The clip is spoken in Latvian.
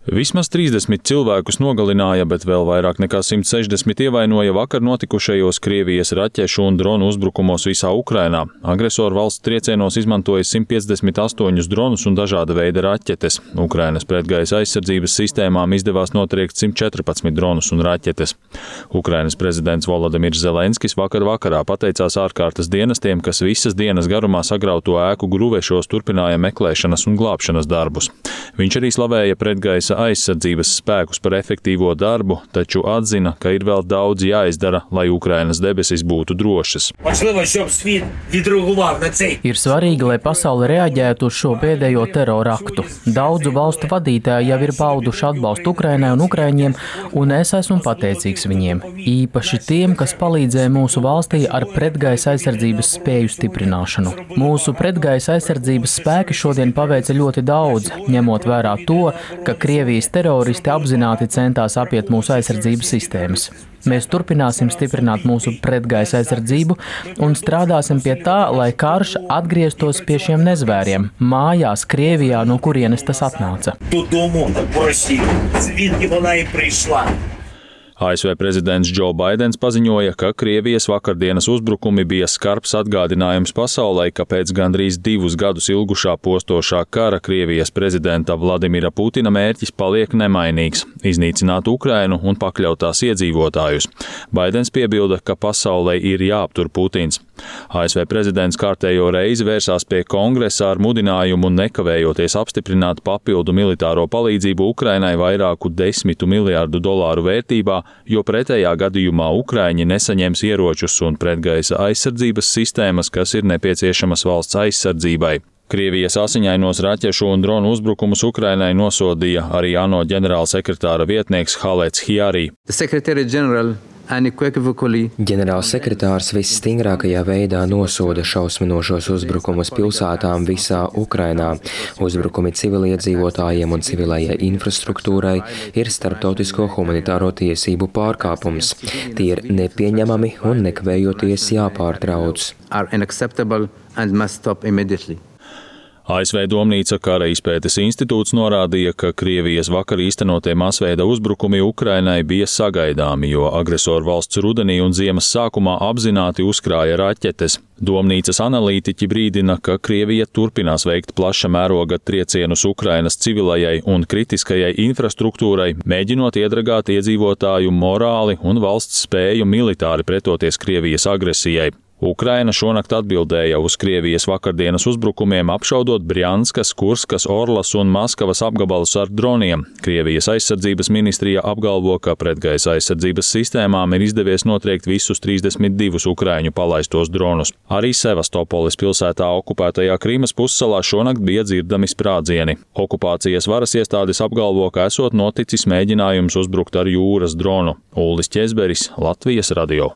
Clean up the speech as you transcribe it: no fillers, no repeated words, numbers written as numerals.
Vismaz 30 cilvēkus nogalināja, bet vēl vairāk nekā 160 ievainoja vakar notikušajos Krievijas raķešu un dronu uzbrukumos visā Ukrainā. Agresoru valsts triecienos izmantoja 158 dronus un dažāda veida raķetes. Ukrainas pretgaisa aizsardzības sistēmām izdevās notriekt 114 dronus un raķetes. Ukrainas prezidents Volodimirs Zelenskis vakarā pateicās ārkārtas dienestiem, kas visas dienas garumā sagrauto ēku gruvešos turpināja meklēšanas un glābšanas darbus. Viņš arī slavēja pretgaisa aizsardzības spēkus par efektīvo darbu, taču atzina, ka ir vēl daudz jāizdara, lai Ukrainas debesis būtu drošas. Ir svarīgi, lai pasaule reaģētu uz šo pēdējo terora aktu. Daudzu valstu vadītāji jau ir pauduši atbalstu Ukrainai un ukraiņiem, un es esmu pateicīgs viņiem. Īpaši tiem, kas palīdzēja mūsu valstī ar pretgaisa aizsardzības spēju stiprināšanu. Mūsu pretgaisa aizsardzības spēki šodien paveica ļoti daudz, ņemot vērā to, ka Krievijas teroristi apzināti centās apiet mūsu aizsardzības sistēmas. Mēs turpināsim stiprināt mūsu pretgaisa aizsardzību un strādāsim pie tā, lai karš atgrieztos pie šiem nezvēriem, mājās Krievijā, no kurienes tas atnāca. ASV prezidents Džo Baidens paziņoja, ka Krievijas vakardienas uzbrukumi bija skarbs atgādinājums pasaulei, ka pēc gandrīz 2 gadus ilgušā postošā kara Krievijas prezidenta Vladimira Putina mērķis paliek nemainīgs – iznīcināt Ukrainu un pakļaut tās iedzīvotājus. Baidens piebilda, ka pasaulei ir jāaptur Putins. ASV prezidents kārtējo reizi vērsās pie kongresa ar mudinājumu nekavējoties apstiprināt papildu militāro palīdzību Ukrainai vairāku $10 miljārdu vērtībā, jo pretējā gadījumā ukraiņi nesaņems ieročus un pretgaisa aizsardzības sistēmas, kas ir nepieciešamas valsts aizsardzībai. Krievijas asiņainos raķešu un dronu uzbrukumus Ukrainai nosodīja arī ANO ģenerālsekretāra vietnieks Halets Hjari. Ģenerālsekretārs visstingrākajā veidā nosoda šausminošos uzbrukumus pilsētām visā Ukrainā. Uzbrukumi civiliedzīvotājiem un civilajai infrastruktūrai ir starptautisko humanitāro tiesību pārkāpums. Tie ir nepieņemami un nekavējoties jāpārtrauc. ASV Domnīca kara izpētes institūts norādīja, ka Krievijas vakar īstenotie masveida uzbrukumi Ukrainai bija sagaidāmi, jo agresoru valsts rudenī un ziemas sākumā apzināti uzkrāja raķetes. Domnīcas analītiķi brīdina, ka Krievija turpinās veikt plaša mēroga triecienus Ukrainas civilajai un kritiskajai infrastruktūrai, mēģinot iedragāt iedzīvotāju morāli un valsts spēju militāri pretoties Krievijas agresijai. Ukraina šonakt atbildēja uz Krievijas vakardienas uzbrukumiem, apšaudot Brjanskas, Kurskas, Orlas un Maskavas apgabalus ar droniem. Krievijas aizsardzības ministrija apgalvo, ka pretgaisa aizsardzības sistēmām ir izdevies notriekt visus 32 ukraiņu palaistos dronus. Arī Sevastopolis pilsētā okupētajā Krīmas pussalā šonakt bija dzirdami sprādzieni. Okupācijas varas iestādes apgalvo, ka esot noticis mēģinājums uzbrukt ar jūras dronu. Ulris Ķezberis, Latvijas radio.